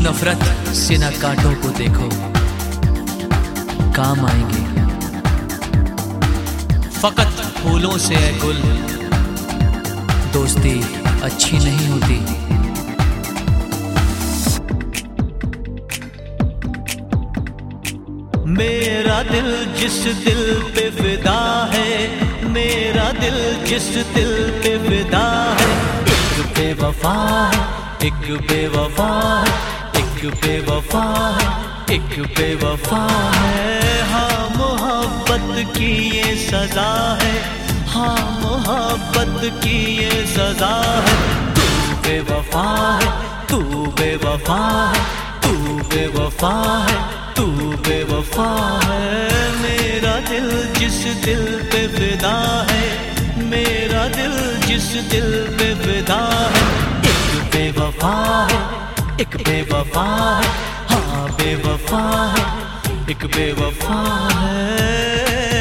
नफरत से न कांटों को देखो, काम आएंगे फकत फूलों से है गुल, दोस्ती अच्छी नहीं होती। मेरा दिल जिस दिल पे फिदा है, मेरा दिल जिस दिल पे फिदा है, एक बेवफा है, एक बेवफा है, एक बेवफा है, एक बेवफा है। हाँ मोहब्बत की ये सजा है, हाँ मोहब्बत की ये सजा है। तू बेवफा है, तू बेवफा है, तू बेवफा है, तू बेवफा है। मेरा दिल जिस दिल पे फिदा है, मेरा दिल जिस दिल पे फिदा है, एक बेवफा है, एक बेवफा है, हाँ बेवफा है, एक बेवफा है।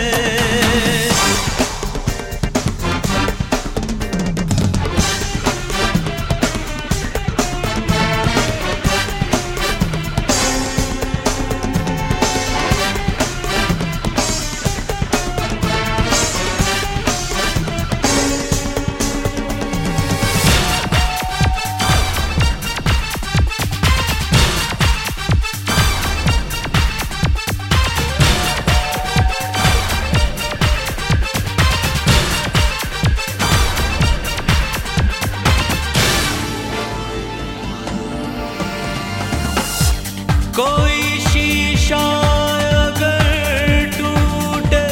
कोई शीशा अगर टूटे,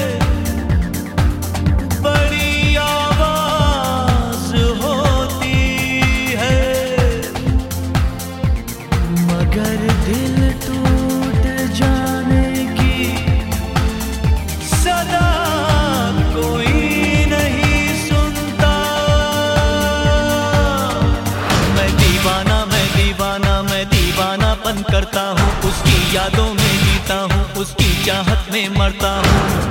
बड़ी आवाज होती है, मगर दिल टूट जाने की सदा कोई नहीं सुनता। मैं दीवाना, मैं दीवाना, मैं दीवानापन करता हूँ, उसकी यादों में जीता हूँ, उसकी चाहत में मरता हूँ।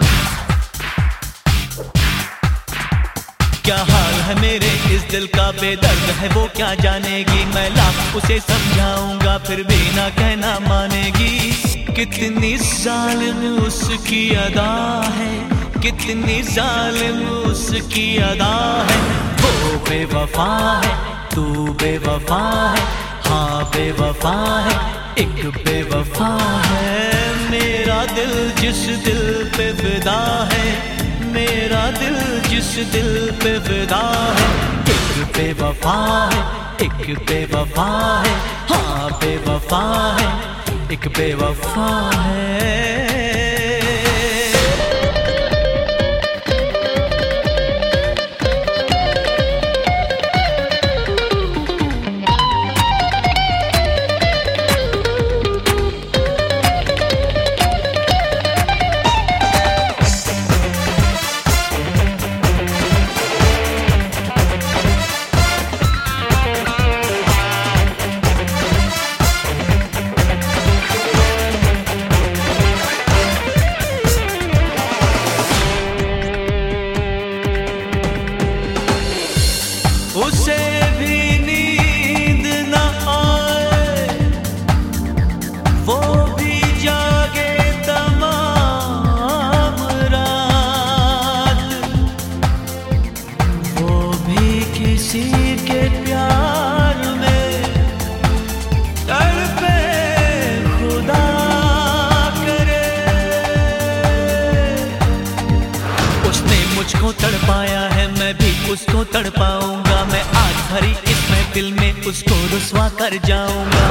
क्या हाल है मेरे इस दिल का, बेदर्द है वो क्या जानेगी। मैं लाख उसे समझाऊंगा फिर भी ना कहना मानेगी। कितनी जालिम उसकी अदा है, कितनी जालिम उसकी अदा है। वो बेवफा है, तू बेवफा है, हाँ बेवफा है, एक बेवफा है। मेरा दिल जिस दिल पे फिदा है, मेरा दिल जिस दिल पे फिदा है, एक बेवफा है, एक बेवफा है, हाँ बेवफा है, एक बेवफा है। उसे भी नींद न आए, वो भी जागे तमाम रात, वो भी किसी के प्यार में तड़पे खुदा करे। उसने मुझको तड़पाया है, मैं भी उसको तड़पाऊंगा। मैं आज भरी इस महफिल में उसको रुसवा कर जाऊंगा।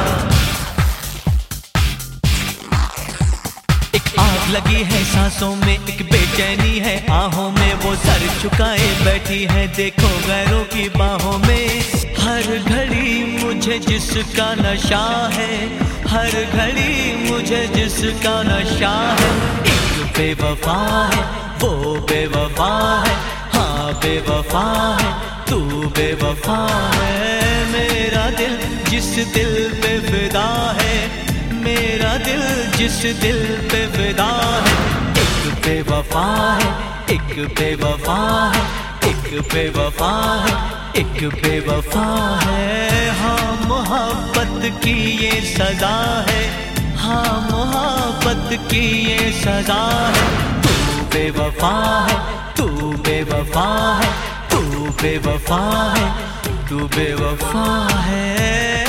एक आग लगी है सांसों में, एक बेचैनी है आहों में। वो सर झुकाए बैठी है, देखो गैरों की बाहों में। हर घड़ी मुझे जिसका नशा है, हर घड़ी मुझे जिसका नशा है। एक बेवफा है, वो बेवफा है, हाँ बेवफा है, तू बेवफा है। मेरा दिल जिस दिल पे फिदा है, मेरा दिल जिस दिल पे फिदा है, एक बेवफा है, एक बेवफा है, एक बेवफा है, एक बेवफा है। हाँ मोहब्बत की ये सजा है, हाँ मोहब्बत की ये सजा है। तू बेवफा है, तू बेवफा है, तू बेवफा है, तू बेवफा है।